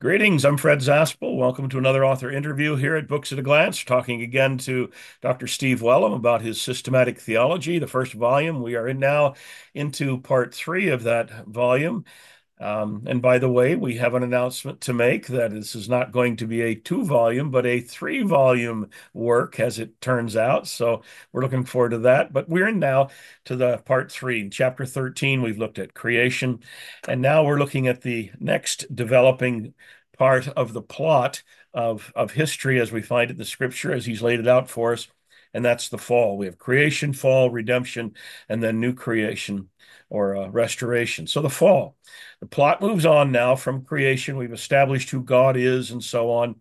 Greetings, I'm Fred Zaspel. Welcome to another author interview here at Books at a Glance, talking again to Dr. Steve Wellum about his systematic theology, the first volume. We are in now into part three of that volume. And by the way, we have an announcement to make that this is not going to be a two-volume, but a three-volume work, as it turns out. So we're looking forward to that. But we're in now to the part three. Chapter 13, we've looked at creation. And now we're looking at the next developing part of the plot of history as we find it in the scripture, as he's laid it out for us. And that's the fall. We have creation, fall, redemption, and then new creation or restoration. So the fall. The plot moves on now from creation. We've established who God is and so on.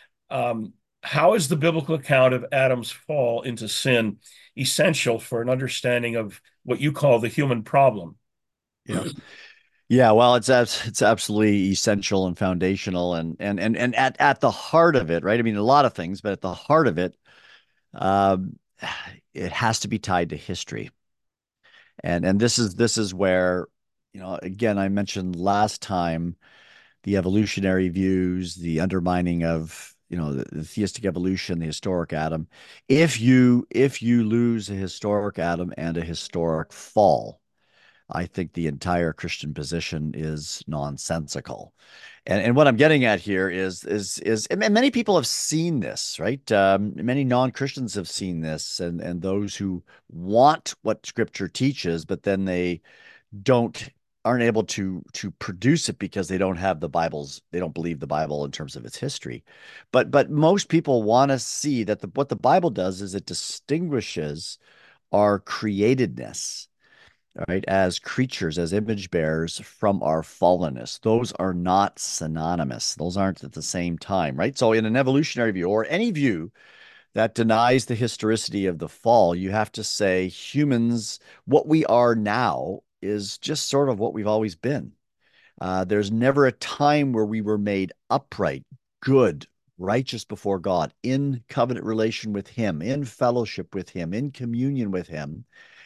How is the biblical account of Adam's fall into sin essential for an understanding of what you call the human problem? Yeah. Yeah, well, it's absolutely essential and foundational and at the heart of it, right? I mean, a lot of things, but at the heart of it, um, it has to be tied to history. And this is where, again, I mentioned last time the evolutionary views, the undermining of, the theistic evolution, the historic Adam. If you lose a historic Adam and a historic fall, I think the entire Christian position is nonsensical. And what I'm getting at here is and many people have seen this, right? Many non-Christians have seen this, and those who want what Scripture teaches, but then they don't aren't able to produce it because they don't have they don't believe the Bible in terms of its history. But most people want to see that what the Bible does is it distinguishes our createdness, right, as creatures, as image bearers from our fallenness. Those are not synonymous. Those aren't at the same time, right? So, in an evolutionary view or any view that denies the historicity of the fall, you have to say humans, what we are now is just sort of what we've always been. There's never a time where we were made upright, good, righteous before God, in covenant relation with Him, in fellowship with Him, in communion with Him.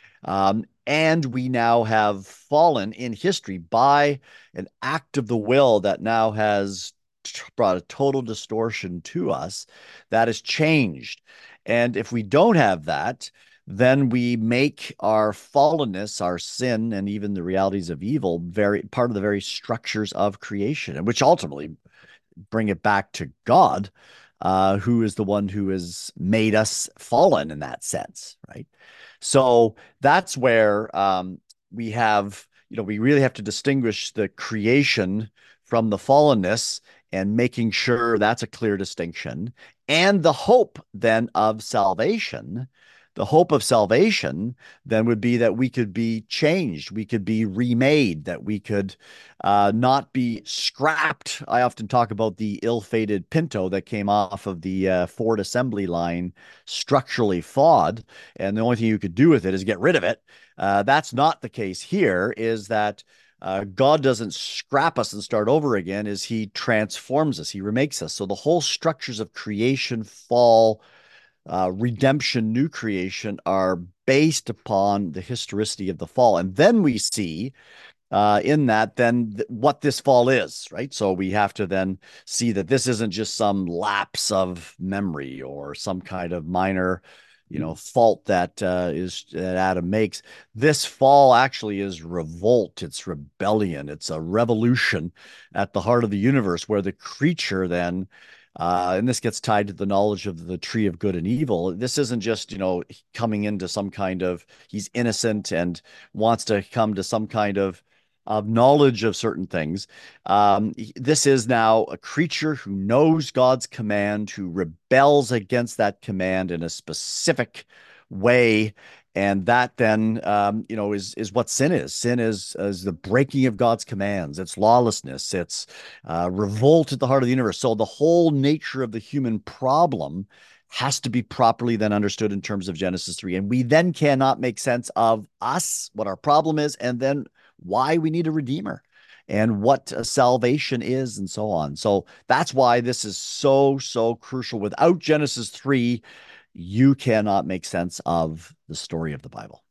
And we now have fallen in history by an act of the will that now has brought a total distortion to us that has changed. And if we don't have that, then we make our fallenness, our sin, and even the realities of evil very part of the very structures of creation, and which ultimately bring it back to God, who is the one who has made us fallen in that sense, right? So that's where we really have to distinguish the creation from the fallenness and making sure that's a clear distinction. And the hope then of salvation, the hope of salvation then would be that we could be changed, we could be remade, that we could not be scrapped. I often talk about the ill-fated Pinto that came off of the Ford assembly line, structurally flawed, and the only thing you could do with it is get rid of it. That's not the case here, is that God doesn't scrap us and start over again, is He transforms us, He remakes us. So the whole structures of creation, fall, redemption, new creation are based upon the historicity of the fall. And then we see in that then what this fall is, right? So we have to then see that this isn't just some lapse of memory or some kind of minor, fault that is that Adam makes. This fall actually is revolt, it's rebellion, it's a revolution at the heart of the universe where the creature then and this gets tied to the knowledge of the tree of good and evil. This isn't just, coming into some kind of, he's innocent and wants to come to some kind of knowledge of certain things. This is now a creature who knows God's command, who rebels against that command in a specific way. And that then, is what sin is. Sin is the breaking of God's commands. It's lawlessness. It's revolt at the heart of the universe. So the whole nature of the human problem has to be properly then understood in terms of Genesis 3. And we then cannot make sense of us, what our problem is, and then why we need a redeemer and what salvation is and so on. So that's why this is so, so crucial. Without Genesis 3, you cannot make sense of the story of the Bible.